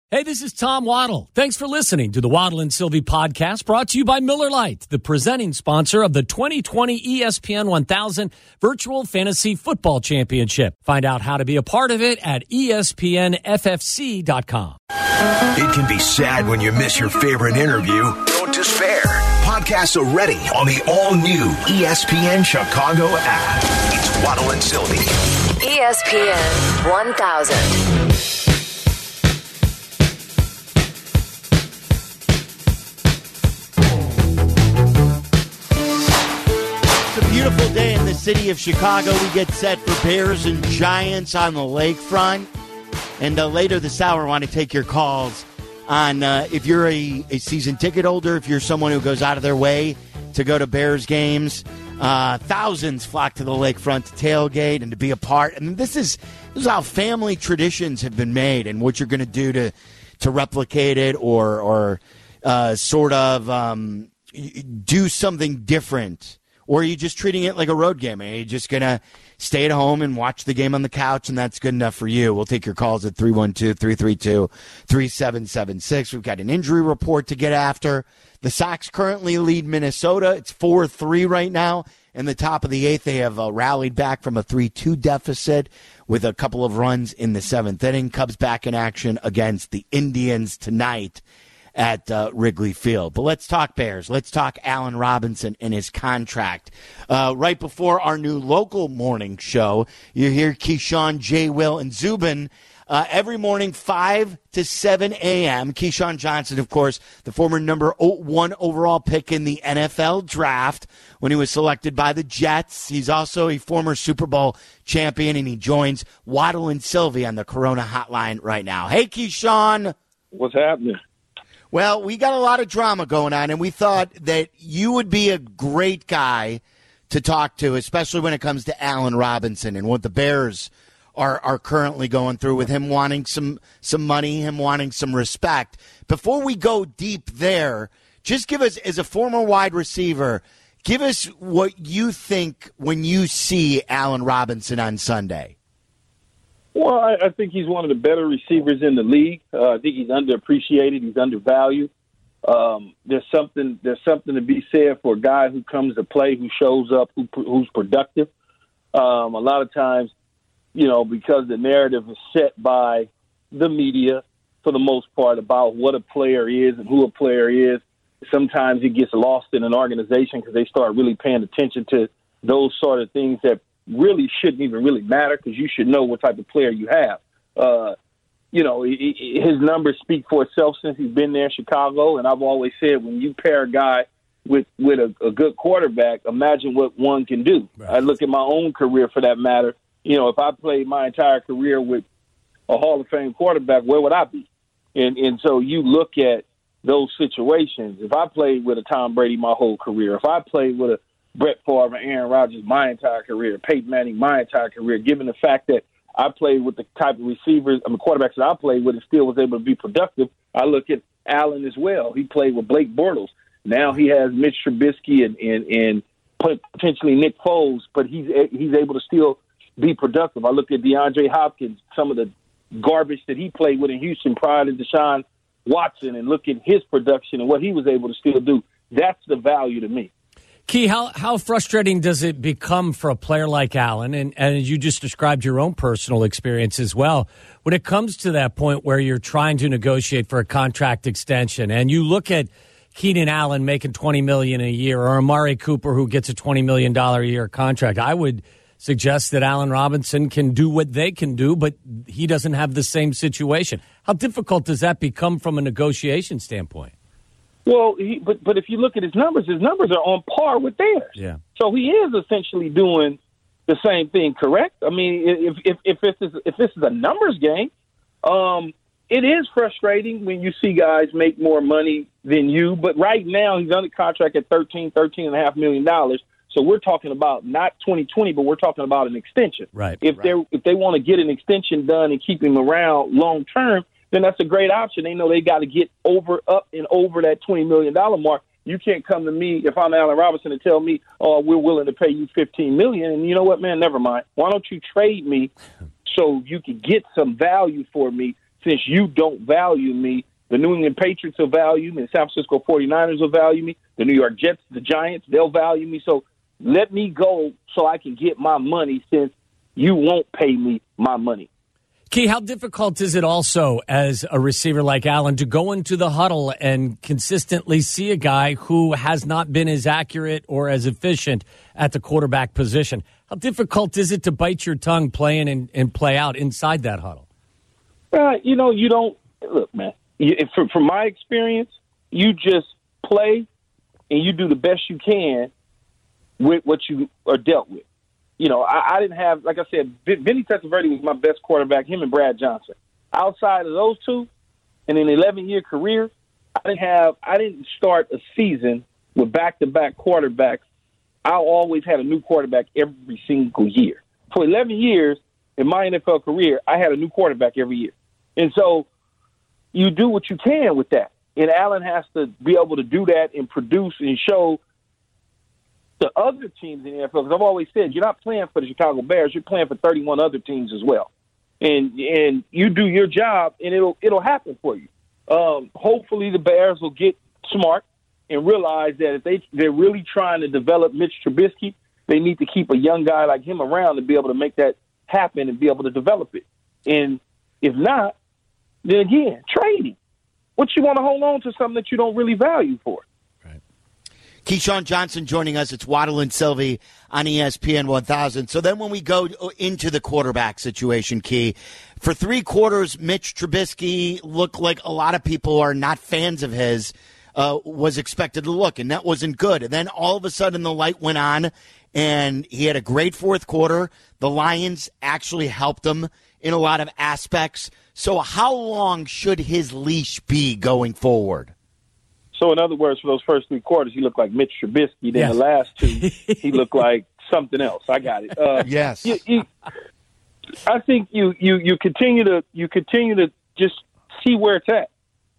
Hey, this is Tom Waddle. Thanks for listening to the Waddle and Sylvie podcast, brought to you by Miller Lite, the presenting sponsor of the 2020 ESPN 1000 Virtual Fantasy Football Championship. Find out how to be a part of it at espnffc.com. It can be sad when you miss your favorite interview. Don't despair. Podcasts are ready on the all-new ESPN Chicago app. It's Waddle and Sylvie. ESPN 1000. Beautiful day in the city of Chicago. We get set for Bears and Giants on the lakefront. And later this hour, I want to take your calls on if you're a season ticket holder, if you're someone who goes out of their way to go to Bears games. Thousands flock to the lakefront to tailgate and to be a part. I mean, this is how family traditions have been made, and what you're going to do to replicate it or sort of do something different. Or are you just treating it like a road game? Are you just going to stay at home and watch the game on the couch, and that's good enough for you? We'll take your calls at 312-332-3776. We've got an injury report to get after. The Sox currently lead Minnesota. It's 4-3 right now. In the top of the eighth, they have rallied back from a 3-2 deficit with a couple of runs in the seventh inning. Cubs back in action against the Indians tonight at Wrigley Field. But let's talk Bears. Let's talk Allen Robinson and his contract. Right before our new local morning show, you hear Keyshawn, J. Will, and Zubin every morning, 5 to 7 a.m. Keyshawn Johnson, of course, the former number 1 overall pick in the NFL draft when he was selected by the Jets. He's also a former Super Bowl champion, and he joins Waddle and Sylvie on the Corona Hotline right now. Hey, Keyshawn. What's happening? Well, we got a lot of drama going on, and we thought that you would be a great guy to talk to, especially when it comes to Allen Robinson and what the Bears are currently going through with him wanting some money, him wanting some respect. Before we go deep there, just give us, as a former wide receiver, give us what you think when you see Allen Robinson on Sunday. Well, I think he's one of the better receivers in the league. I think he's underappreciated. He's undervalued. There's something to be said for a guy who comes to play, who shows up, who's productive. A lot of times, because the narrative is set by the media for the most part about what a player is and who a player is, sometimes it gets lost in an organization because they start really paying attention to those sort of things that really shouldn't even really matter, because you should know what type of player you have. His numbers speak for itself since he's been there in Chicago, and I've always said when you pair a guy with a good quarterback, imagine what one can do. Right. I look at my own career for that matter. If I played my entire career with a Hall of Fame quarterback, where would I be? And so you look at those situations. If I played with a Tom Brady my whole career, if I played with a Brett Favre and Aaron Rodgers my entire career, Peyton Manning my entire career, given the fact that I played with the type of receivers, quarterbacks that I played with and still was able to be productive, I look at Allen as well. He played with Blake Bortles. Now he has Mitch Trubisky and potentially Nick Foles, but he's able to still be productive. I look at DeAndre Hopkins, some of the garbage that he played with in Houston prior to Deshaun Watson, and look at his production and what he was able to still do. That's the value to me. Key, how frustrating does it become for a player like Allen, and you just described your own personal experience as well, when it comes to that point where you're trying to negotiate for a contract extension, and you look at Keenan Allen making $20 million a year, or Amari Cooper who gets a $20 million a year contract? I would suggest that Allen Robinson can do what they can do, but he doesn't have the same situation. How difficult does that become from a negotiation standpoint? Well, but if you look at his numbers are on par with theirs. Yeah. So he is essentially doing the same thing, correct? I mean, if this is a numbers game, it is frustrating when you see guys make more money than you. But right now he's under contract at $13.5 million. So we're talking about not 2020, but we're talking about an extension. Right. If they want to get an extension done and keep him around long term, then that's a great option. They know they got to get up and over that $20 million mark. You can't come to me if I'm Allen Robinson and tell me, "Oh, we're willing to pay you $15 million." And you know what, man? Never mind. Why don't you trade me so you can get some value for me since you don't value me, the New England Patriots will value me, the San Francisco 49ers will value me, the New York Jets, the Giants, they'll value me. So let me go so I can get my money since you won't pay me my money. Key, how difficult is it also as a receiver like Allen to go into the huddle and consistently see a guy who has not been as accurate or as efficient at the quarterback position? How difficult is it to bite your tongue playing and play out inside that huddle? You don't – look, man, from my experience, you just play and you do the best you can with what you are dealt with. I didn't have, like I said, Vinny Testaverde was my best quarterback, him and Brad Johnson. Outside of those two, in an 11-year career, I didn't start a season with back-to-back quarterbacks. I always had a new quarterback every single year. For 11 years in my NFL career, I had a new quarterback every year. And so you do what you can with that. And Allen has to be able to do that and produce and show the other teams in the NFL, because I've always said, you're not playing for the Chicago Bears, you're playing for 31 other teams as well. And you do your job, and it'll happen for you. Hopefully the Bears will get smart and realize that if they're really trying to develop Mitch Trubisky, they need to keep a young guy like him around to be able to make that happen and be able to develop it. And if not, then again, trade him. What you want to hold on to something that you don't really value for? Keyshawn Johnson joining us. It's Waddle and Sylvie on ESPN 1000. So then when we go into the quarterback situation, Key, for 3 quarters, Mitch Trubisky looked like a lot of people are not fans of his, was expected to look, and that wasn't good. And then all of a sudden the light went on, and he had a great fourth quarter. The Lions actually helped him in a lot of aspects. So how long should his leash be going forward? So, in other words, for those first 3 quarters, he looked like Mitch Trubisky. Then the last 2, he looked like something else. I got it. Yes. I think you continue to just see where it's at.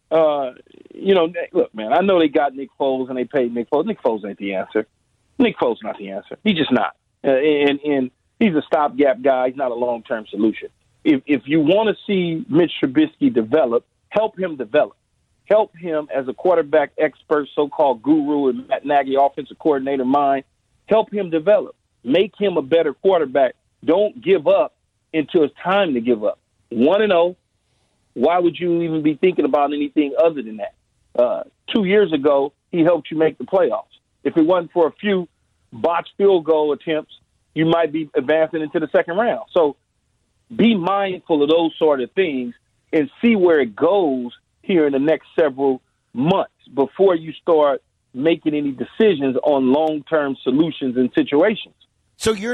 Look, man, I know they got Nick Foles and they paid Nick Foles. Nick Foles ain't the answer. Nick Foles not the answer. He's just not. And he's a stopgap guy. He's not a long-term solution. If you want to see Mitch Trubisky develop, help him develop. Help him as a quarterback expert, so-called guru, and Matt Nagy, offensive coordinator mind. Help him develop. Make him a better quarterback. Don't give up until it's time to give up. 1-0. Why would you even be thinking about anything other than that? 2 years ago, he helped you make the playoffs. If it wasn't for a few botched field goal attempts, you might be advancing into the second round. So be mindful of those sort of things and see where it goes here in the next several months before you start making any decisions on long-term solutions and situations. So you're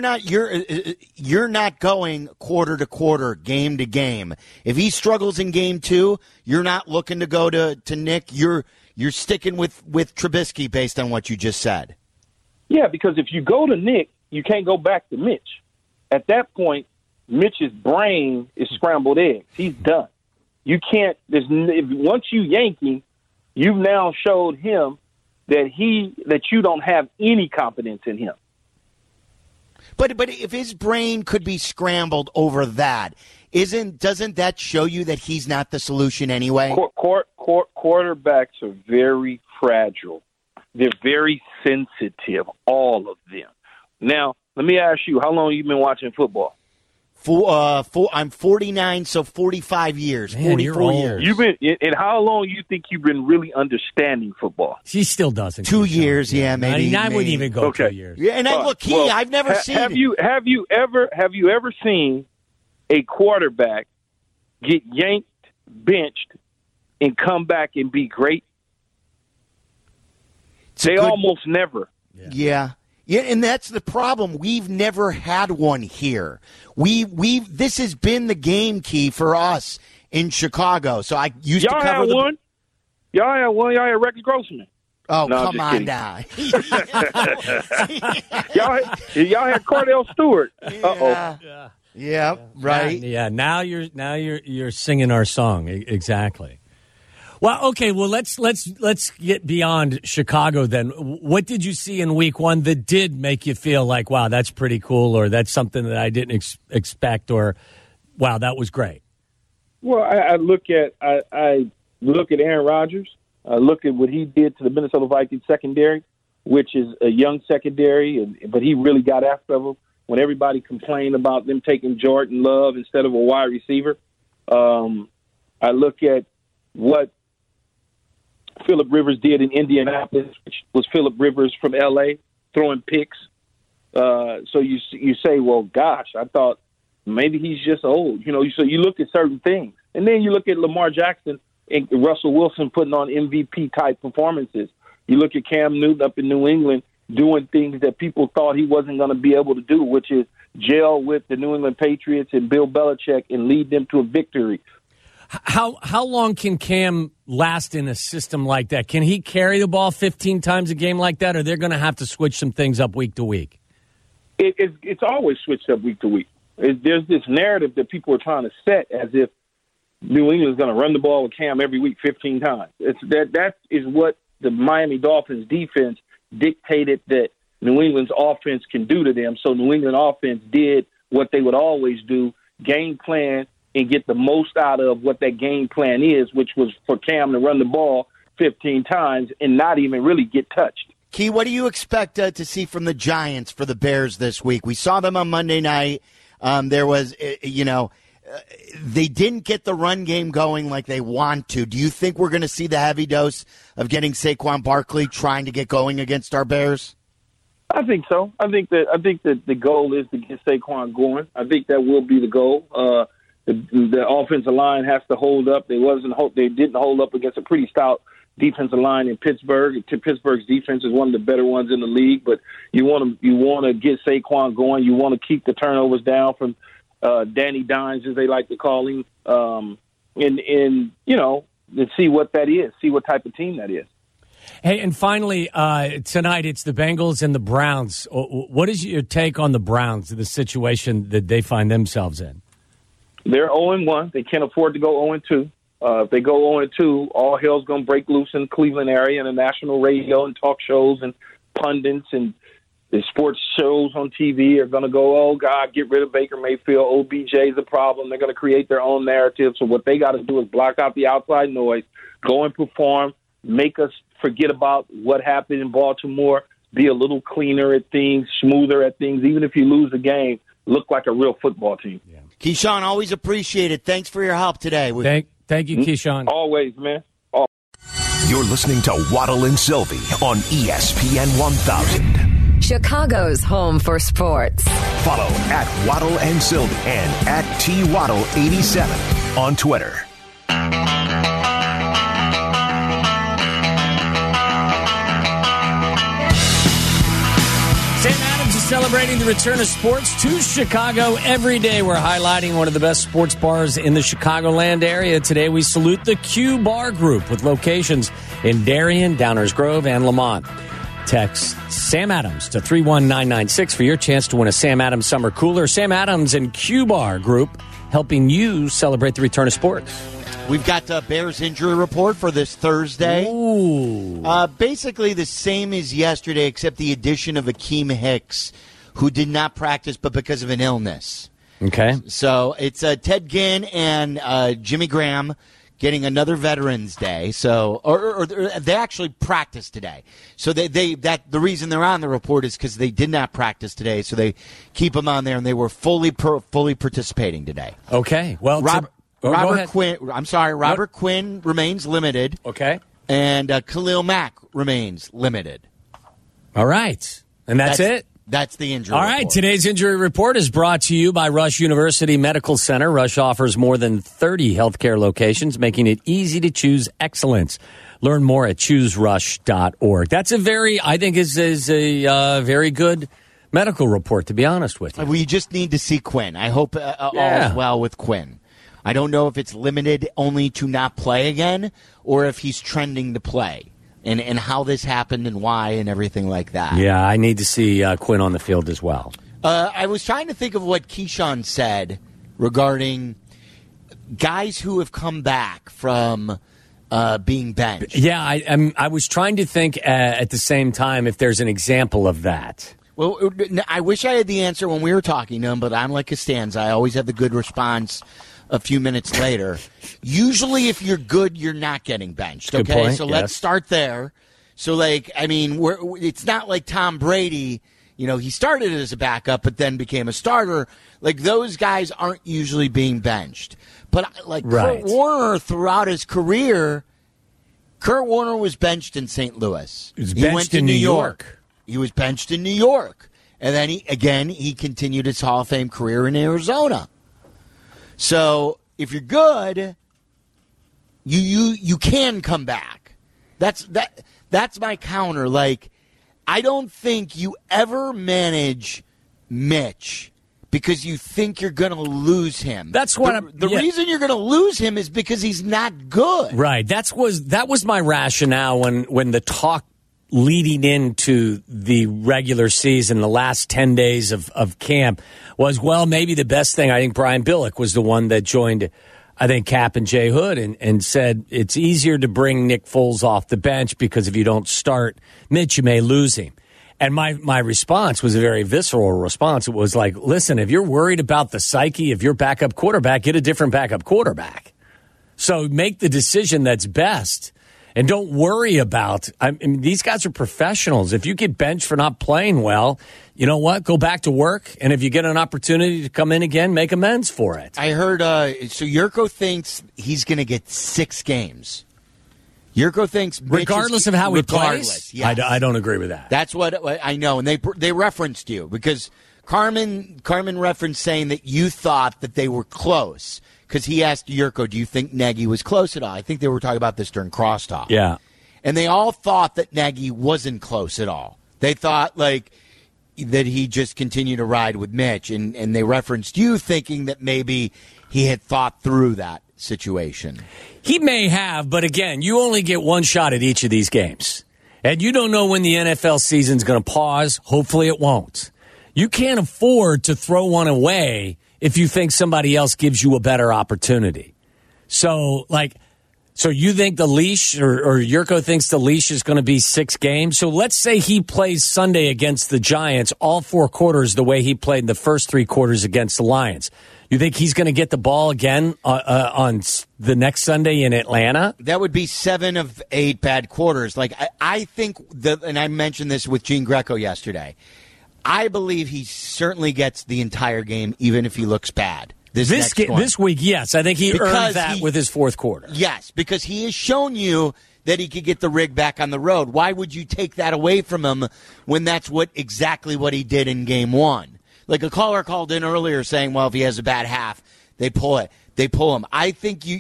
not going quarter to quarter, game to game. If he struggles in game 2, you're not looking to go to Nick. You're sticking with Trubisky based on what you just said. Yeah, because if you go to Nick, you can't go back to Mitch. At that point, Mitch's brain is scrambled eggs. He's done. You can't. Once you yank him, you've now showed him that you don't have any confidence in him. But if his brain could be scrambled over that, doesn't that show you that he's not the solution anyway? Quarterbacks are very fragile. They're very sensitive, all of them. Now, let me ask you, how long have you been watching football? I'm 49, so 45 years, Man, 44 years. And how long you think you've been really understanding football? He still doesn't. 2 years, maybe. I wouldn't even go 2 years. Yeah, and I've never seen. Have you ever seen a quarterback get yanked, benched, and come back and be great? Almost never. Yeah. Yeah, and that's the problem. We've never had one here. This has been the game, Key, for us in Chicago. So I used to cover one. Y'all had one. Y'all had Rex Grossman. Oh, no, come on now. y'all had Cordell Stewart. Yeah, right. Yeah, now you're singing our song. Exactly. Well, okay. Well, let's get beyond Chicago then. What did you see in Week 1 that did make you feel like, wow, that's pretty cool, or that's something that I didn't expect, or wow, that was great? Well, I look at Aaron Rodgers. I look at what he did to the Minnesota Vikings secondary, which is a young secondary, but he really got after them when everybody complained about them taking Jordan Love instead of a wide receiver. I look at what Phillip Rivers did in Indianapolis, which was Phillip Rivers from L.A. throwing picks. So you say, well, gosh, I thought maybe he's just old. So you look at certain things. And then you look at Lamar Jackson and Russell Wilson putting on MVP-type performances. You look at Cam Newton up in New England doing things that people thought he wasn't going to be able to do, which is gel with the New England Patriots and Bill Belichick and lead them to a victory. How long can Cam last in a system like that? Can he carry the ball 15 times a game like that, or they're going to have to switch some things up week to week? It's always switched up week to week. There's this narrative that people are trying to set as if New England's going to run the ball with Cam every week 15 times. That is what the Miami Dolphins defense dictated that New England's offense can do to them. So New England offense did what they would always do, game plan and get the most out of what that game plan is, which was for Cam to run the ball 15 times and not even really get touched. Key, what do you expect to see from the Giants for the Bears this week? We saw them on Monday night. There was, they didn't get the run game going like they want to. Do you think we're going to see the heavy dose of getting Saquon Barkley trying to get going against our Bears? I think so. I think that the goal is to get Saquon going. I think that will be the goal. The offensive line has to hold up. They didn't hold up against a pretty stout defensive line in Pittsburgh. Pittsburgh's defense is one of the better ones in the league, but you want to get Saquon going. You want to keep the turnovers down from Danny Dimes, as they like to call him, and see what that is, see what type of team that is. Hey, and finally, tonight it's the Bengals and the Browns. What is your take on the Browns, the situation that they find themselves in? They're 0-1. They can't afford to go 0-2. If they go 0-2, all hell's going to break loose in the Cleveland area, and the national radio and talk shows and pundits and the sports shows on TV are going to go, oh, God, get rid of Baker Mayfield. OBJ is the problem. They're going to create their own narrative. So what they got to do is block out the outside noise, go and perform, make us forget about what happened in Baltimore, be a little cleaner at things, smoother at things. Even if you lose the game, look like a real football team. Yeah. Keyshawn, always appreciate it. Thanks for your help today. Thank you, Keyshawn. Always, man. You're listening to Waddle and Sylvie on ESPN 1000. Chicago's home for sports. Follow at Waddle and Sylvie and at TWaddle87 on Twitter. Sam Adams is celebrating the return of sports to Chicago every day. We're highlighting one of the best sports bars in the Chicagoland area. Today we salute the Q Bar Group with locations in Darien, Downers Grove, and Lamont. Text Sam Adams to 31996 for your chance to win a Sam Adams Summer Cooler. Sam Adams and Q Bar Group helping you celebrate the return of sports. We've got a Bears injury report for this Thursday. Ooh. Basically the same as yesterday, except the addition of Akeem Hicks, who did not practice, but because of an illness. Okay. So it's Ted Ginn and Jimmy Graham getting another Veterans Day. So, or they actually practiced today. So the reason they're on the report is because they did not practice today. So they keep them on there, and they were fully participating today. Okay. Well, Robert Quinn remains limited. Okay. And Khalil Mack remains limited. All right. And that's it? That's the injury All report. right. Today's injury report is brought to you by Rush University Medical Center. Rush offers more than 30 healthcare locations, making it easy to choose excellence. Learn more at chooserush.org. That's a very very good medical report, to be honest with you. We just need to see Quinn. I hope all is well with Quinn. I don't know if it's limited only to not play again or if he's trending to play and how this happened and why and everything like that. Yeah, I need to see Quinn on the field as well. I was trying to think of what Keyshawn said regarding guys who have come back from being benched. Yeah, I was trying to think at the same time if there's an example of that. Well, I wish I had the answer when we were talking to him, but I'm like Costanza. I always have the good response a few minutes later. Usually if you're good, you're not getting benched. Good Okay, point, so yes. let's start there. So, like, I mean, it's not like Tom Brady. He started as a backup, but then became a starter. Like, those guys aren't usually being benched. But, like, Right. Kurt Warner, throughout his career, Kurt Warner was benched in St. Louis. He was He benched went to in New York. He was benched in New York. And then, he continued his Hall of Fame career in Arizona. So, if you're good, you can come back. That's my counter. Like, I don't think you ever manage Mitch because you think you're going to lose him. That's what the reason you're going to lose him is because he's not good. Right. That was my rationale when the talk leading into the regular season, the last 10 days of camp, was, well, maybe the best thing. I think Brian Billick was the one that joined, I think, Cap and Jay Hood and said it's easier to bring Nick Foles off the bench because if you don't start Mitch, you may lose him. And my response was a very visceral response. It was like, listen, if you're worried about the psyche of your backup quarterback, get a different backup quarterback. So make the decision that's best. And don't worry about, I mean, these guys are professionals. If you get benched for not playing well, you know what? Go back to work. And if you get an opportunity to come in again, make amends for it. I heard, so Yurko thinks he's going to get 6 games. Yurko thinks Regardless of how he plays? Yes. I don't agree with that. That's what I know. And they referenced you because Carmen referenced saying that you thought that they were close. Because he asked Yurko, do you think Nagy was close at all? I think they were talking about this during crosstalk. Yeah. And they all thought that Nagy wasn't close at all. They thought, like, that he just continued to ride with Mitch. And they referenced you thinking that maybe he had thought through that situation. He may have, but again, you only get one shot at each of these games. And you don't know when the NFL season's going to pause. Hopefully it won't. You can't afford to throw one away if you think somebody else gives you a better opportunity. So you think the leash, or Yurko thinks the leash is going to be 6 games? So let's say he plays Sunday against the Giants, all 4 quarters the way he played in the first 3 quarters against the Lions. You think he's going to get the ball again on the next Sunday in Atlanta? That would be 7 of 8 bad quarters. Like, I think, and I mentioned this with Gene Greco yesterday, I believe he certainly gets the entire game, even if he looks bad. This week, yes. I think he earned that with his 4th quarter. Yes, because he has shown you that he could get the rig back on the road. Why would you take that away from him when that's exactly what he did in game 1? Like a caller called in earlier saying, well, if he has a bad half, they pull him. I think they're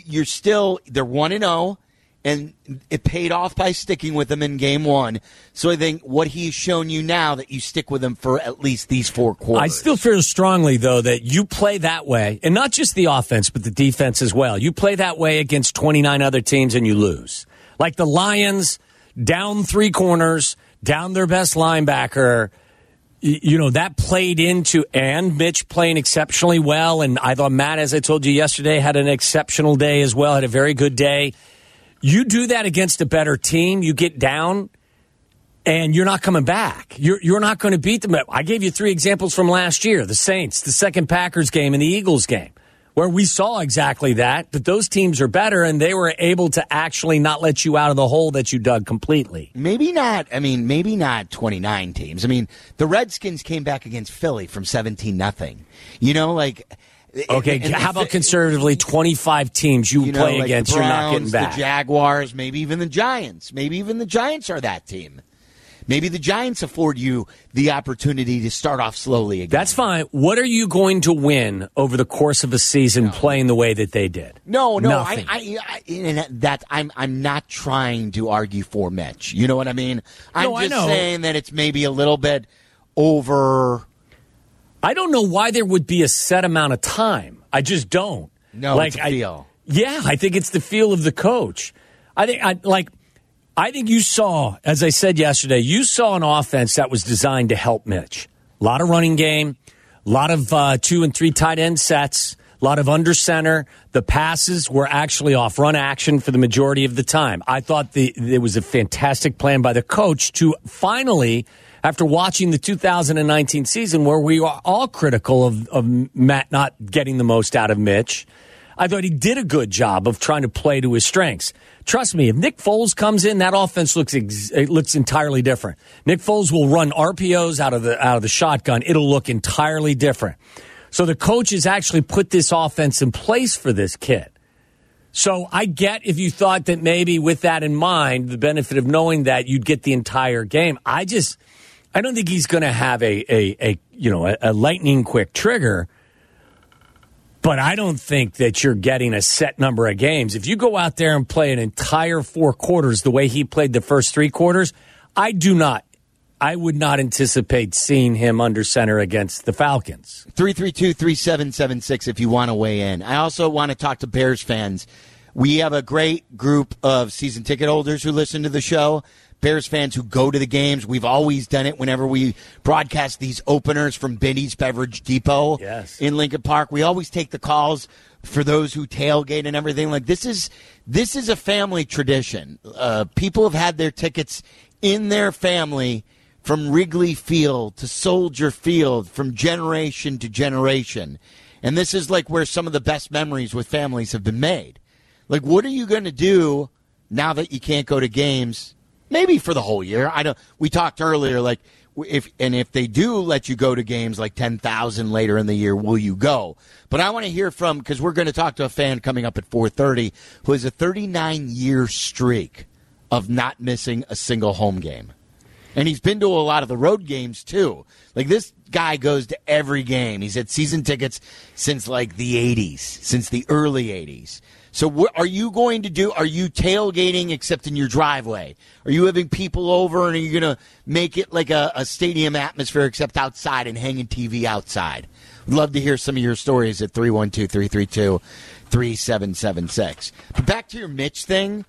1-0. And it paid off by sticking with him in game 1. So I think what he's shown you now, that you stick with him for at least these 4 quarters. I still feel strongly, though, that you play that way, and not just the offense, but the defense as well. You play that way against 29 other teams and you lose. Like the Lions, down 3 corners, down their best linebacker. That played into, and Mitch playing exceptionally well. And I thought Matt, as I told you yesterday, had an exceptional day as well, had a very good day. You do that against a better team, you get down, and you're not coming back. You're not going to beat them. I gave you 3 examples from last year, the Saints, the second Packers game, and the Eagles game, where we saw exactly that those teams are better, and they were able to actually not let you out of the hole that you dug completely. Maybe not 29 teams. I mean, the Redskins came back against Philly from 17-0. Okay, how about conservatively 25 teams you play against, the Browns, you're not getting back? The Jaguars, maybe even the Giants. Maybe even the Giants are that team. Maybe the Giants afford you the opportunity to start off slowly again. That's fine. What are you going to win over the course of a season playing the way that they did? No. Nothing. I'm not trying to argue for Mitch. You know what I mean? I'm I just know. saying that it's maybe a little bit over. I don't know why there would be a set amount of time. I just don't. No, it's a feel. I think it's the feel of the coach. I think you saw, as I said yesterday, you saw an offense that was designed to help Mitch. A lot of running game, a lot of 2 and 3 tight end sets, a lot of under center. The passes were actually off run action for the majority of the time. I thought it was a fantastic plan by the coach to finally, after watching the 2019 season where we are all critical of Matt not getting the most out of Mitch, I thought he did a good job of trying to play to his strengths. Trust me, if Nick Foles comes in, that offense looks entirely different. Nick Foles will run RPOs out of the shotgun. It'll look entirely different. So the coaches actually put this offense in place for this kid. So I get if you thought that maybe with that in mind, the benefit of knowing that you'd get the entire game. I don't think he's going to have a lightning quick trigger. But I don't think that you're getting a set number of games. If you go out there and play an entire 4 quarters the way he played the first 3 quarters, I would not anticipate seeing him under center against the Falcons. 332-3776 if you want to weigh in. I also want to talk to Bears fans. We have a great group of season ticket holders who listen to the show. Bears fans who go to the games. We've always done it whenever we broadcast these openers from Binny's Beverage Depot in Lincoln Park. We always take the calls for those who tailgate and everything. Like this is a family tradition. People have had their tickets in their family from Wrigley Field to Soldier Field, from generation to generation. And this is like where some of the best memories with families have been made. Like, what are you going to do now that you can't go to games? Maybe for the whole year. We talked earlier, like, if they do let you go to games like 10,000 later in the year, will you go? But I want to hear from, because we're going to talk to a fan coming up at 4:30 who has a 39-year streak of not missing a single home game. And he's been to a lot of the road games, too. Like, this guy goes to every game. He's had season tickets since, like, the 80s, since the early 80s. So what are you going to do? Are you tailgating except in your driveway? Are you having people over and are you going to make it like a stadium atmosphere except outside and hanging TV outside? We'd love to hear some of your stories at 312-332-3776. But back to your Mitch thing.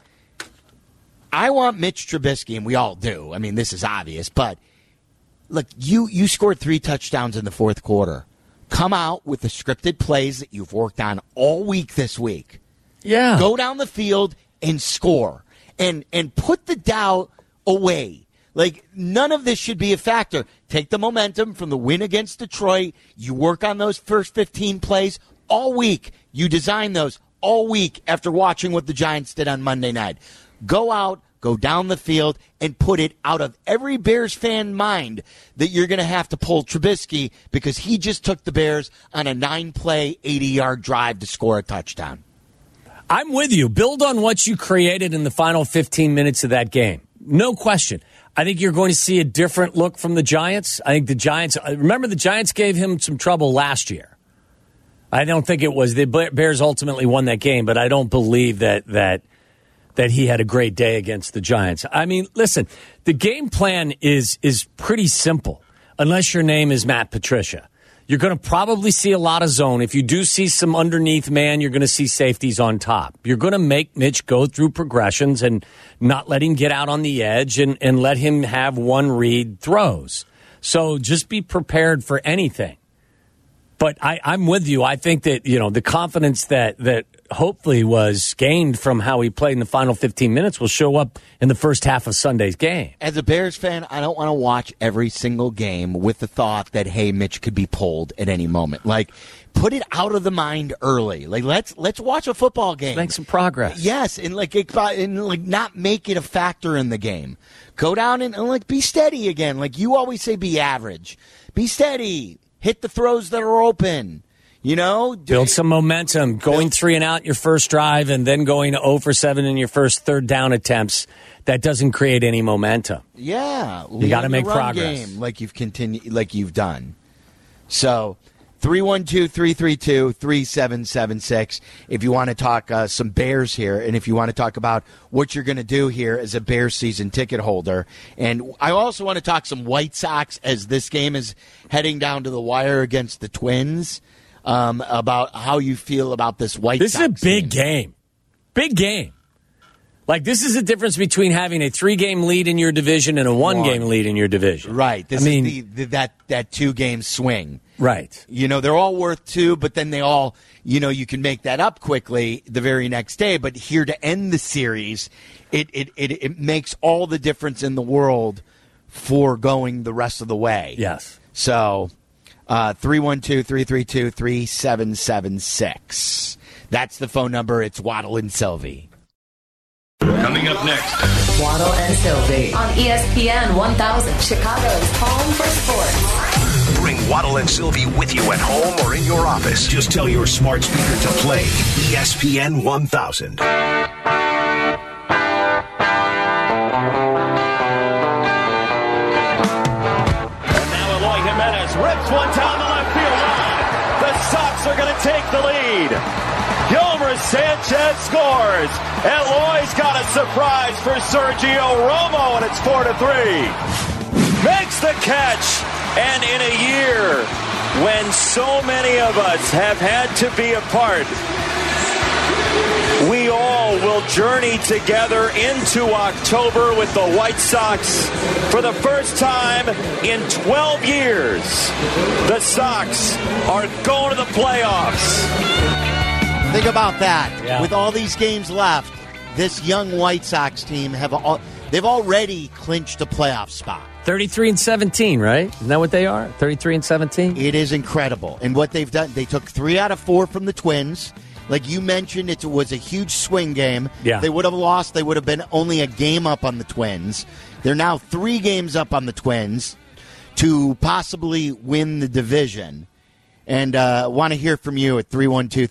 I want Mitch Trubisky, and we all do. I mean, this is obvious. But, look, you scored 3 touchdowns in the fourth quarter. Come out with the scripted plays that you've worked on all week this week. Yeah. Go down the field and score. And put the doubt away. Like, none of this should be a factor. Take the momentum from the win against Detroit. You work on those first 15 plays all week. You design those all week after watching what the Giants did on Monday night. Go out, go down the field, and put it out of every Bears fan mind that you're going to have to pull Trubisky because he just took the Bears on a 9-play, 80-yard drive to score a touchdown. I'm with you. Build on what you created in the final 15 minutes of that game. No question. I think you're going to see a different look from the Giants. I think the Giants, remember the Giants gave him some trouble last year. I don't think it was, the Bears ultimately won that game, but I don't believe that he had a great day against the Giants. I mean, listen, the game plan is pretty simple, unless your name is Matt Patricia. You're going to probably see a lot of zone. If you do see some underneath man, you're going to see safeties on top. You're going to make Mitch go through progressions and not let him get out on the edge and let him have one read throws. So just be prepared for anything. But I'm with you. I think that, the confidence that hopefully was gained from how he played in the final 15 minutes will show up in the first half of Sunday's game. As a Bears fan, I don't want to watch every single game with the thought that, hey, Mitch could be pulled at any moment. Like, put it out of the mind early. Like, let's watch a football game. Let's make some progress. Yes, and not make it a factor in the game. Go down and be steady again. Like you always say, be average. Be steady. Hit the throws that are open. Build some momentum. Going 3 and out in your first drive and then going 0 for 7 in your first third down attempts. That doesn't create any momentum. Yeah. You got to make progress. Game like you've done. So 312-332-3776 if you want to talk some Bears here and if you want to talk about what you're going to do here as a Bears season ticket holder. And I also want to talk some White Sox as this game is heading down to the wire against the Twins, about how you feel about this White Sox. This is a big game. Big game. Like, this is the difference between having a 3-game lead in your division and a 1-game lead in your division. Right. This is that 2-game swing. Right. They're all worth 2, but then they all, you can make that up quickly the very next day. But here to end the series, it makes all the difference in the world for going the rest of the way. Yes. So 312-332-3776. That's the phone number. It's Waddle and Sylvie. Coming up next. Waddle and Sylvie on ESPN 1000, Chicago's home for sports. Bring Waddle and Sylvie with you at home or in your office. Just tell your smart speaker to play ESPN 1000. Rips one down the left field line. The Sox are going to take the lead. Gilmer Sanchez scores. Eloy's got a surprise for Sergio Romo, and it's 4-3. Makes the catch. And in a year when so many of us have had to be apart, we all will journey together into October with the White Sox for the first time in 12 years. The Sox are going to the playoffs. Think about that. Yeah. With all these games left, this young White Sox team they've already clinched a playoff spot. 33-17, right? Isn't that what they are? 33-17? It is incredible. And what they've done, they took 3 out of 4 from the Twins. Like you mentioned, it was a huge swing game. Yeah. They would have lost. They would have been only a game up on the Twins. They're now 3 games up on the Twins to possibly win the division. And want to hear from you at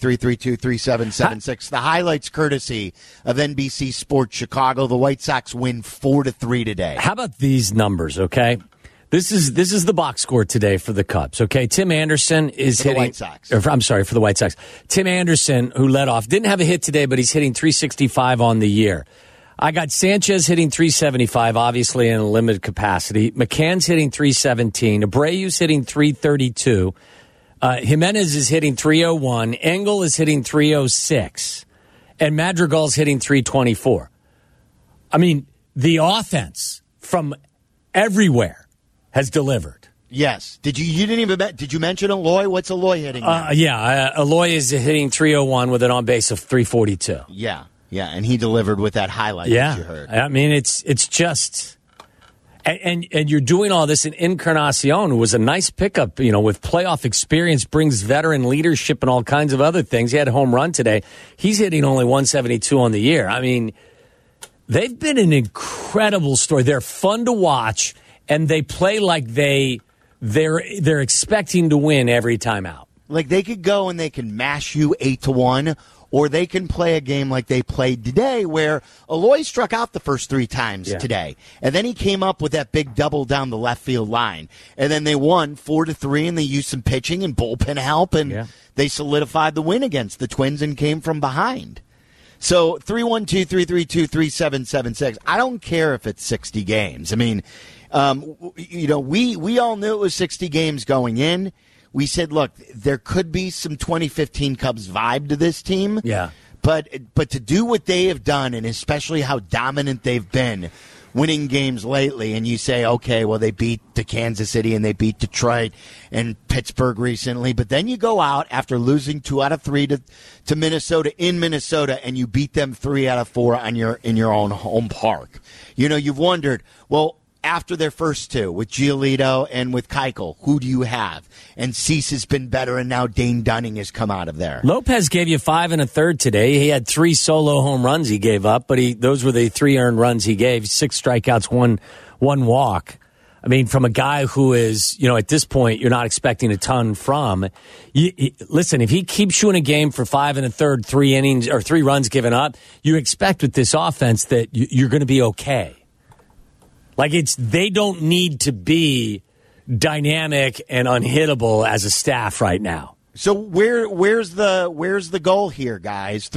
312-332-3776. The highlights courtesy of NBC Sports Chicago. The White Sox win 4-3 today. How about these numbers, okay? This is the box score today for the Cubs, okay? Tim Anderson is hitting... the White Sox. I'm sorry, for the White Sox. Tim Anderson, who led off, didn't have a hit today, but he's hitting .365 on the year. I got Sanchez hitting .375, obviously in a limited capacity. McCann's hitting .317. Abreu's hitting .332. Jimenez is hitting .301. Engel is hitting .306. And Madrigal's hitting .324. I mean, the offense from everywhere has delivered. Yes. Did you mention Eloy? What's Eloy hitting now? Eloy is hitting .301 with an on base of .342. Yeah, and he delivered with that highlight that you heard. I mean, it's just, and you're doing all this in Encarnacion, who was a nice pickup, with playoff experience, brings veteran leadership and all kinds of other things. He had a home run today. He's hitting only .172 on the year. I mean, they've been an incredible story. They're fun to watch. And they play like they're expecting to win every time out. Like they could go and they can mash you 8-1, or they can play a game like they played today, where Eloy struck out the first 3 times today, and then he came up with that big double down the left field line, and then they won 4-3, and they used some pitching and bullpen help, and they solidified the win against the Twins and came from behind. So 312-332-3776. I don't care if it's 60 games. I mean. We all knew it was 60 games going in. We said, look, there could be some 2015 Cubs vibe to this team. Yeah. But to do what they have done, and especially how dominant they've been winning games lately, and you say, okay, well, they beat the Kansas City and they beat Detroit and Pittsburgh recently, but then you go out after losing 2 out of 3 to Minnesota in Minnesota, and you beat them 3 out of 4 in your own home park. You've wondered, well, after their first 2 with Giolito and with Keuchel, who do you have? And Cease has been better, and now Dane Dunning has come out of there. Lopez gave you 5 1/3 today. He had 3 solo home runs he gave up, but those were the 3 earned runs he gave. 6 strikeouts, one walk. I mean, from a guy who is, at this point, you're not expecting a ton from. Listen, if he keeps you in a game for 5 1/3, 3 innings or 3 runs given up, you expect with this offense that you're going to be okay. Like they don't need to be dynamic and unhittable as a staff right now. So where's the goal here, guys?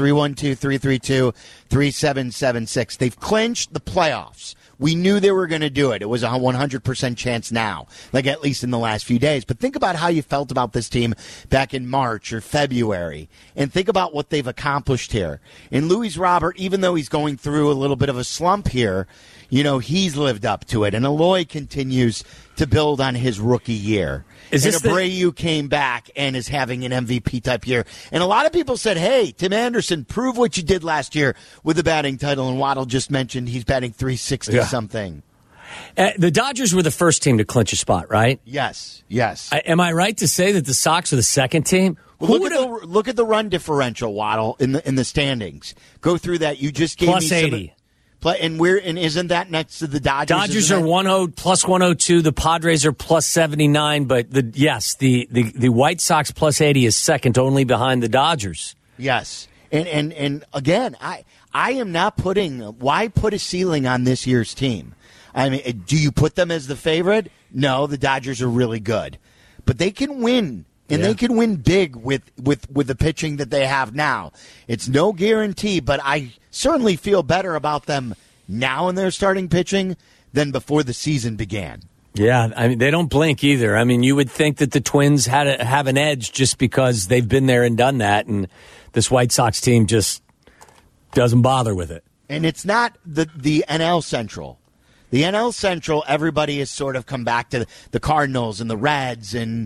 312-332-3776. They've clinched the playoffs. We knew they were going to do it. It was a 100% chance now, like at least in the last few days. But think about how you felt about this team back in March or February, and think about what they've accomplished here. And Luis Robert, even though he's going through a little bit of a slump here, you know, he's lived up to it. And Eloy continues to build on his rookie year. And Abreu came back and is having an MVP-type year. And a lot of people said, hey, Tim Anderson, prove what you did last year with the batting title. And Waddle just mentioned he's batting .360-something. The Dodgers were the first team to clinch a spot, right? Yes. Am I right to say that the Sox are the second team? Well, look at the run differential, Waddle, in the standings. Go through that. You just gave plus me 80. And isn't that next to the Dodgers? Dodgers are plus 102. The Padres are plus 79. But the White Sox plus 80 is second only behind the Dodgers. Yes. And again, I am not why put a ceiling on this year's team? I mean, do you put them as the favorite? No, the Dodgers are really good. But they can win. And they can win big with the pitching that they have now. It's no guarantee, but I certainly feel better about them now in their starting pitching than before the season began. Yeah, I mean, they don't blink either. I mean, you would think that the Twins have an edge just because they've been there and done that, and this White Sox team just doesn't bother with it. And it's not the NL Central. The NL Central, everybody has sort of come back to the Cardinals and the Reds and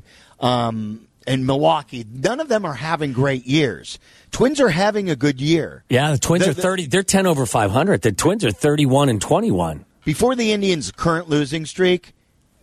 Milwaukee. None of them are having great years. Twins are having a good year. Yeah, the Twins are 30. They're 10 over 500. The Twins are 31-21. Before the Indians' current losing streak,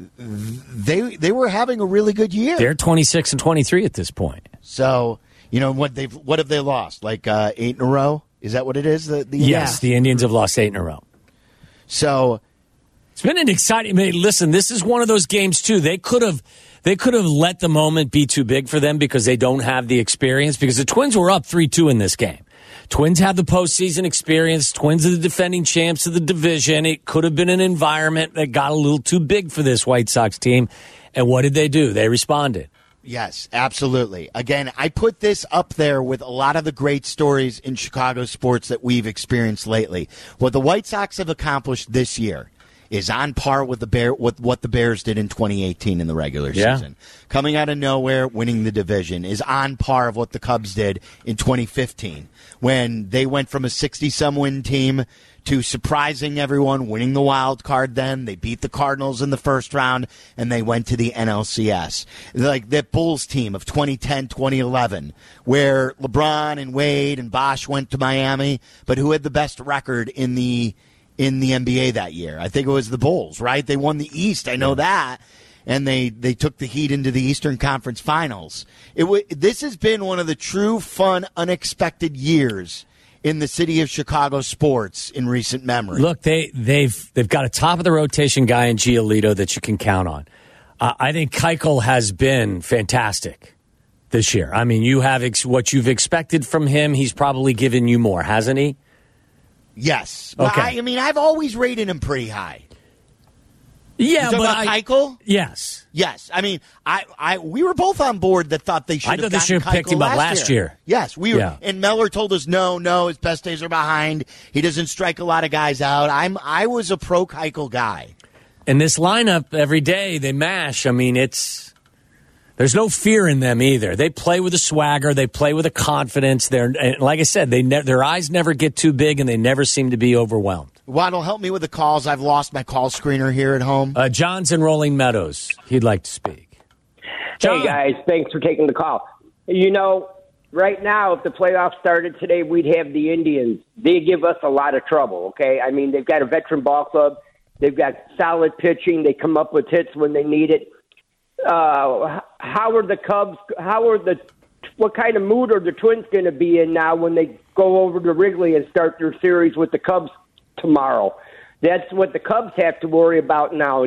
they were having a really good year. They're 26-23 at this point. So, what have they lost? Like 8 in a row? Is that what it is? Yes, the Indians have lost 8 in a row. So it's been an exciting. Listen, this is one of those games too. They could have let the moment be too big for them because they don't have the experience. Because the Twins were up 3-2 in this game. Twins have the postseason experience. Twins are the defending champs of the division. It could have been an environment that got a little too big for this White Sox team. And what did they do? They responded. Yes, absolutely. Again, I put this up there with a lot of the great stories in Chicago sports that we've experienced lately. What the White Sox have accomplished this year is on par with what the Bears did in 2018 in the regular season. Coming out of nowhere, winning the division is on par of what the Cubs did in 2015 when they went from a 60-some win team to surprising everyone, winning the wild card then. They beat the Cardinals in the first round, and they went to the NLCS. Like that Bulls team of 2010, 2011, where LeBron and Wade and Bosh went to Miami, but who had the best record in the NBA that year? I think it was the Bulls, right? They won the East. I know that. And they took the Heat into the Eastern Conference Finals. This has been one of the true, fun, unexpected years in the city of Chicago sports in recent memory. Look, they've got a top of the rotation guy in Giolito that you can count on. I think Keuchel has been fantastic this year. I mean, you have what you've expected from him. He's probably given you more, hasn't he? Yes. Okay. I mean, I've always rated him pretty high. Yeah, but Keuchel? Yes. Yes. I mean, we were both on board that thought they should have picked him up last year. Yes, we were. Yeah. And Meller told us no, his best days are behind. He doesn't strike a lot of guys out. I was a pro Keuchel guy. In this lineup, every day they mash. I mean, there's no fear in them either. They play with a swagger. They play with a confidence. And like I said, their eyes never get too big, and they never seem to be overwhelmed. Waddle, help me with the calls. I've lost my call screener here at home. John's in Rolling Meadows. He'd like to speak. John. Hey, guys. Thanks for taking the call. Right now, if the playoffs started today, we'd have the Indians. They give us a lot of trouble, okay? I mean, they've got a veteran ball club. They've got solid pitching. They come up with hits when they need it. How are the Cubs? What kind of mood are the Twins going to be in now when they go over to Wrigley and start their series with the Cubs tomorrow? That's what the Cubs have to worry about now.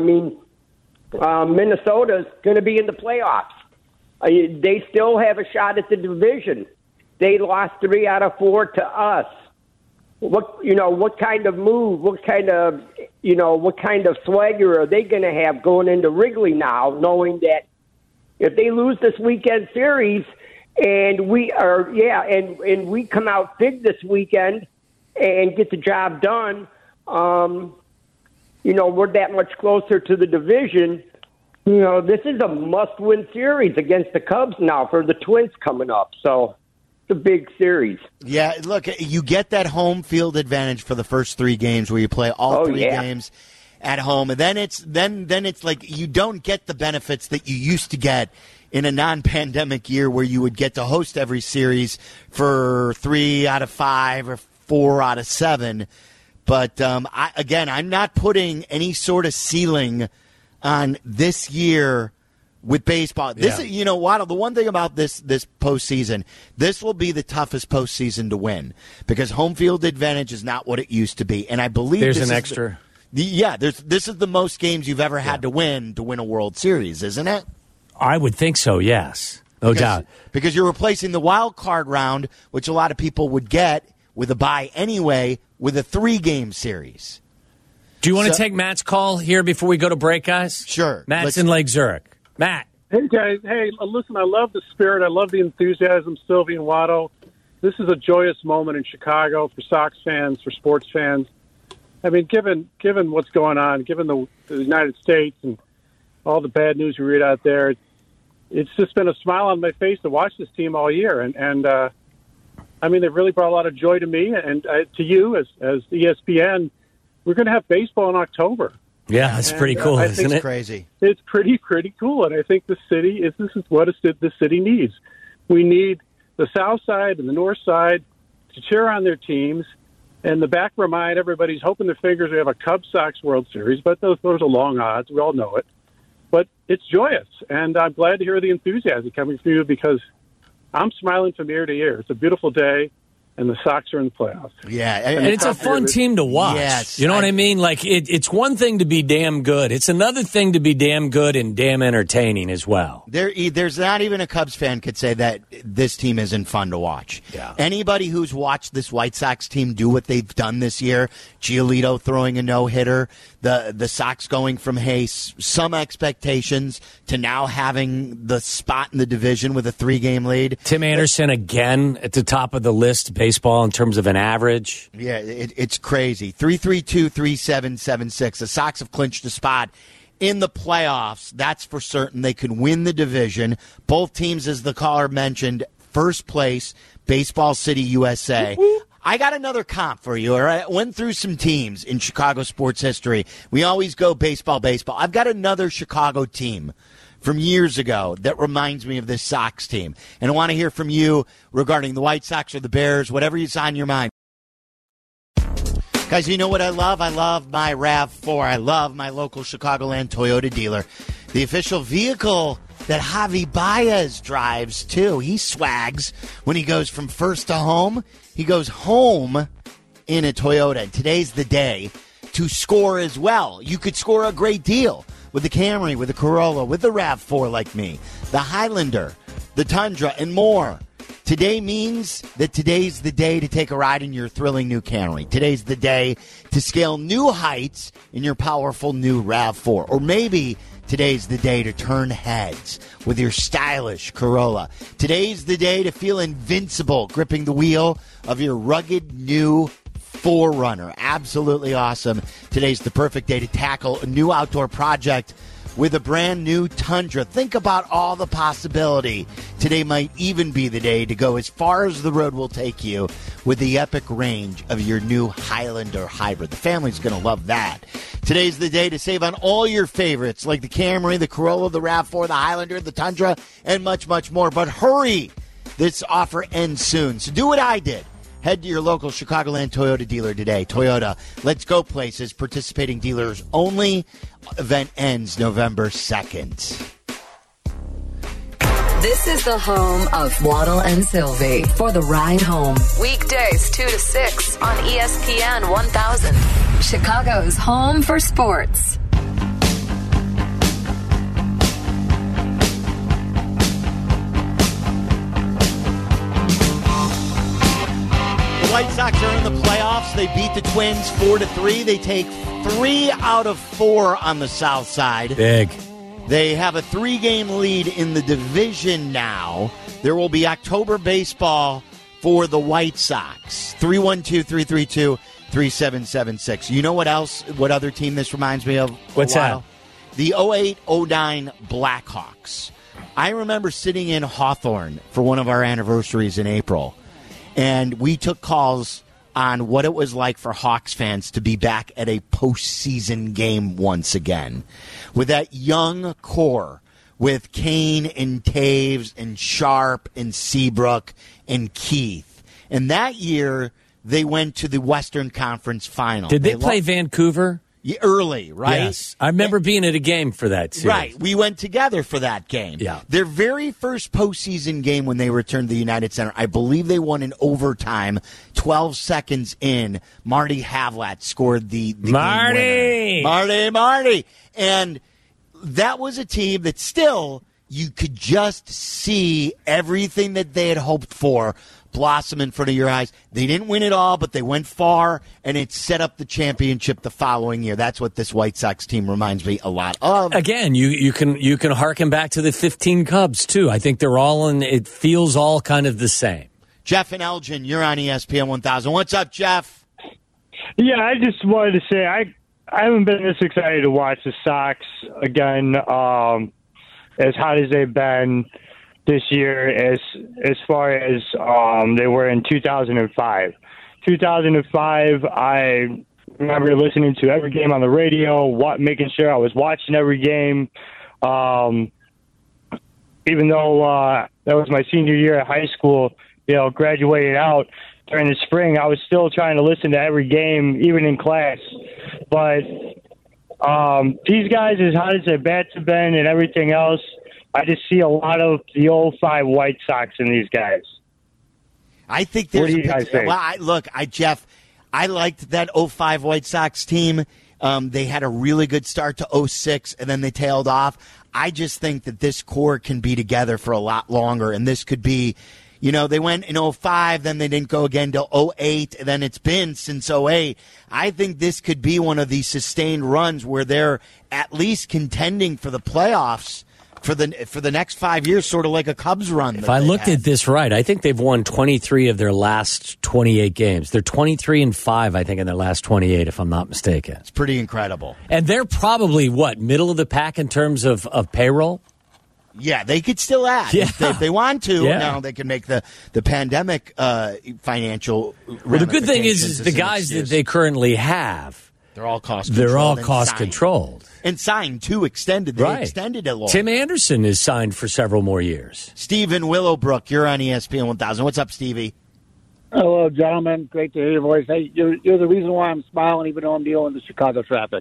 Minnesota's going to be in the playoffs. They still have a shot at the division. They lost 3 out of 4 to us. What kind of move? What kind of swagger are they going to have going into Wrigley now, knowing that if they lose this weekend series and we come out big this weekend and get the job done, we're that much closer to the division. This is a must-win series against the Cubs now for the Twins coming up. So it's a big series. Yeah, look, you get that home field advantage for the first 3 games where you play all 3 games at home, and then it's like you don't get the benefits that you used to get in a non-pandemic year where you would get to host every series for 3 out of 5 or 4 out of 7. But I'm not putting any sort of ceiling on this year with baseball. This is, Waddle, the one thing about this postseason, this will be the toughest postseason to win because home field advantage is not what it used to be. And I believe there's an extra. This is the most games you've ever had to win a World Series, isn't it? I would think so, yes. No doubt. Because you're replacing the wild card round, which a lot of people would get with a bye anyway, with a 3-game series. Do you want to take Matt's call here before we go to break, guys? Sure. Matt's in Lake Zurich. Matt. Hey, guys. Hey, listen, I love the spirit. I love the enthusiasm, Sylvie and Watto. This is a joyous moment in Chicago for Sox fans, for sports fans. I mean, given what's going on, given the United States and all the bad news we read out there, it's just been a smile on my face to watch this team all year. And I mean, they've really brought a lot of joy to me and to you as ESPN. We're going to have baseball in October. Yeah, that's pretty cool, isn't it? It's crazy. It's pretty cool, and I think this is what the city needs. We need the South Side and the North Side to cheer on their teams. And the back of our mind, everybody's hoping their fingers we have a Cubs-Sox World Series, but those are long odds. We all know it. But it's joyous, and I'm glad to hear the enthusiasm coming from you because I'm smiling from ear to ear. It's a beautiful day. And the Sox are in the playoffs. Yeah. And it's a fun team to watch. Yes. You know what I mean? Like, it's one thing to be damn good. It's another thing to be damn good and damn entertaining as well. There's not even a Cubs fan could say that this team isn't fun to watch. Yeah. Anybody who's watched this White Sox team do what they've done this year, Giolito throwing a no-hitter, the Sox going from, some expectations to now having the spot in the division with a 3-game lead. Tim Anderson again at the top of the list, baseball in terms of an average. Yeah, it's crazy. 332-3776. The Sox have clinched a spot in the playoffs. That's for certain. They can win the division. Both teams, as the caller mentioned, first place, Baseball City, USA. I got another comp for you, all right? Went through some teams in Chicago sports history. We always go baseball. I've got another Chicago team from years ago that reminds me of this Sox team. And I want to hear from you regarding the White Sox or the Bears, whatever is on your mind. Guys, you know what I love? I love my RAV4. I love my local Chicagoland Toyota dealer. The official vehicle that Javi Baez drives, too. He swags when he goes from first to home. He goes home in a Toyota. And today's the day to score as well. You could score a great deal with the Camry, with the Corolla, with the RAV4 like me, the Highlander, the Tundra, and more. Today means that today's the day to take a ride in your thrilling new Camry. Today's the day to scale new heights in your powerful new RAV4. Or maybe today's the day to turn heads with your stylish Corolla. Today's the day to feel invincible gripping the wheel of your rugged new 4Runner. Absolutely awesome. Today's the perfect day to tackle a new outdoor project with a brand new Tundra. Think about all the possibility. Today might even be the day to go as far as the road will take you with the epic range of your new Highlander Hybrid. The family's going to love that. Today's the day to save on all your favorites like the Camry, the Corolla, the RAV4, the Highlander, the Tundra, and much, much more. But hurry! This offer ends soon. So do what I did. Head to your local Chicagoland Toyota dealer today. Toyota, let's go places. Participating dealers only. Event ends November 2nd. This is the home of Waddle and Sylvie for the ride home. Weekdays 2 to 6 on ESPN 1000. Chicago's home for sports. White Sox are in the playoffs. They beat the Twins 4-3. They take 3 out of 4 on the South Side. Big. They have a 3-game lead in the division now. There will be October baseball for the White Sox. 312-332-3776. You know what else? What other team this reminds me of? What's that? The 08-09 Blackhawks. I remember sitting in Hawthorne for one of our anniversaries in April. And we took calls on what it was like for Hawks fans to be back at a postseason game once again. With that young core, with Kane and Taves and Sharp and Seabrook and Keith. And that year, they went to the Western Conference Final. Did they play Vancouver? Early, right? Yes. I remember being at a game for that series. Right. We went together for that game. Yeah. Their very first postseason game when they returned to the United Center, I believe they won in overtime. 12 seconds in, Marty Havlat scored the game winner. Marty! And that was a team that still, you could just see everything that they had hoped for blossom in front of your eyes. They didn't win it all, but they went far, and it set up the championship the following year. That's what this White Sox team reminds me a lot of. Again, you can harken back to the 15 Cubs, too. I think they're all in, it feels all kind of the same. Jeff and Elgin, you're on ESPN 1000. What's up, Jeff? Yeah, I just wanted to say I haven't been this excited to watch the Sox again, as hot as they've been this year as far as they were in 2005. 2005, I remember listening to every game on the radio, making sure I was watching every game. Even though that was my senior year at high school, graduated out during the spring, I was still trying to listen to every game, even in class. But these guys, as hot as their bats have been and everything else, I just see a lot of the 05 White Sox in these guys. I think there's what do you guys think? Well, Jeff, I liked that 05 White Sox team. They had a really good start to 06, and then they tailed off. I just think that this core can be together for a lot longer, and this could be, they went in 05, then they didn't go again till 08, and then it's been since 08. I think this could be one of these sustained runs where they're at least contending for the playoffs for the next 5 years, sort of like a Cubs run. If I looked at this right, I think they've won 23 of their last 28 games. They're 23-5, I think, in their last 28, if I'm not mistaken. It's pretty incredible. And they're probably, middle of the pack in terms of payroll? Yeah, they could still add if they want to. Yeah. Now they can make the pandemic financial. Well, the good thing is the guys that they currently have, they're all cost controlled. And signed, too, extended. They extended it long. Tim Anderson is signed for several more years. Stephen Willowbrook, you're on ESPN 1000. What's up, Stevie? Hello, gentlemen. Great to hear your voice. Hey, you're the reason why I'm smiling, even though I'm dealing with the Chicago traffic.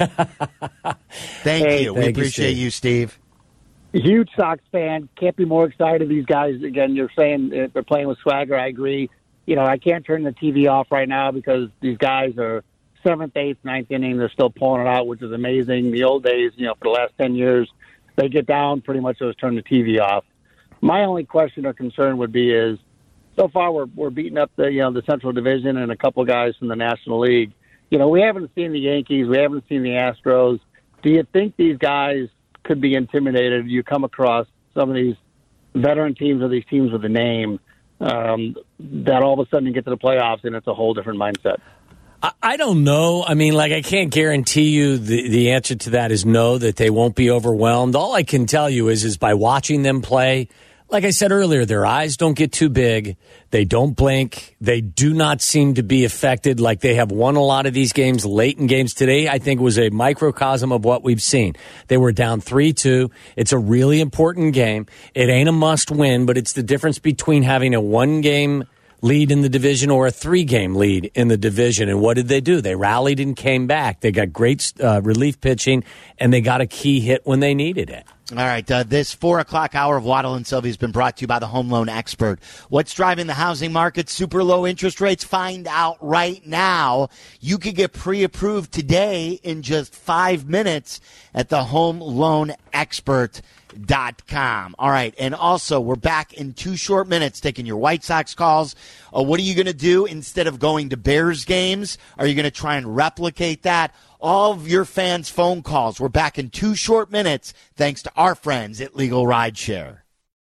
Thank you. We appreciate you, Steve. Huge Sox fan. Can't be more excited. These guys, again, you're saying they're playing with swagger. I agree. I can't turn the TV off right now because these guys are 7th, 8th, 9th inning. They're still pulling it out, which is amazing. The old days, for the last 10 years, they get down, pretty much just turn the TV off. My only question or concern would be is, so far we're beating up the Central Division and a couple guys from the National League. We haven't seen the Yankees. We haven't seen the Astros. Do you think these guys could be intimidated? You come across some of these veteran teams or these teams with a name that all of a sudden you get to the playoffs and it's a whole different mindset. I don't know. I mean, I can't guarantee you the answer to that is no, that they won't be overwhelmed. All I can tell you is by watching them play, like I said earlier, their eyes don't get too big. They don't blink. They do not seem to be affected. Like they have won a lot of these games late in games today. I think was a microcosm of what we've seen. They were down 3-2. It's a really important game. It ain't a must win, but it's the difference between having a 1-game lead in the division or a 3-game lead in the division. And what did they do? They rallied and came back. They got great relief pitching, and they got a key hit when they needed it. All right, this 4 o'clock hour of Waddle and Sylvie has been brought to you by the Home Loan Expert. What's driving the housing market? Super low interest rates? Find out right now. You could get pre-approved today in just 5 minutes at the Home Loan Expert. .com. All right, and also we're back in 2 short minutes taking your White Sox calls. What are you going to do instead of going to Bears games? Are you going to try and replicate that? All of your fans' phone calls. We're back in 2 short minutes thanks to our friends at Legal Rideshare.